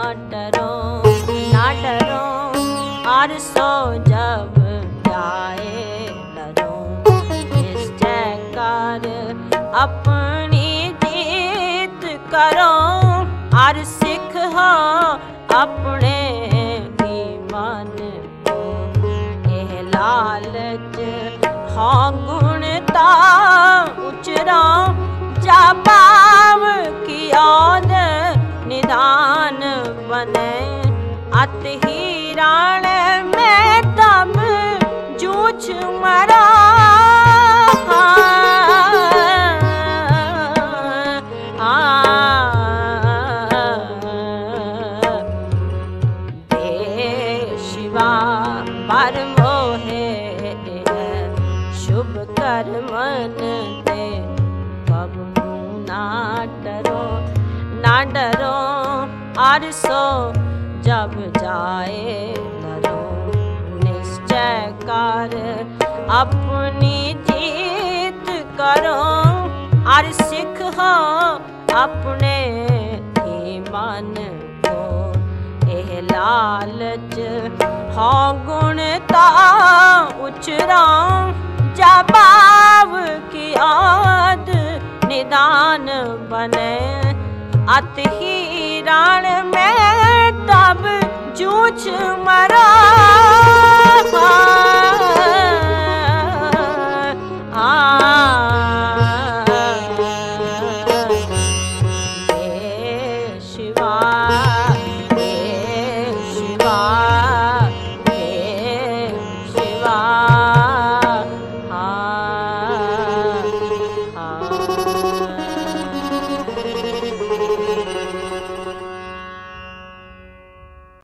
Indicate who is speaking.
Speaker 1: डरो ना डरो, और सो जब जाए डरो। निश्चय कर अपनी जीत करो, और सिख हो अपने ईमान को। यह लालच हो गुणता उचरा, जा पाव की ओद निदान बने। अत हिराण में तब जूझ मरा, शिवा पर मोहे शुभ कर्मन दे। कबहू ना डरो ना डरो, और सो जब जाए डरो। निश्चय कर अपनी जीत करो, और सिख हो अपने ईमान को। एह लालच हो गुणता उचरा, जा पाव की ओद निदान बने। अत हिराण में तब जूझ मरा।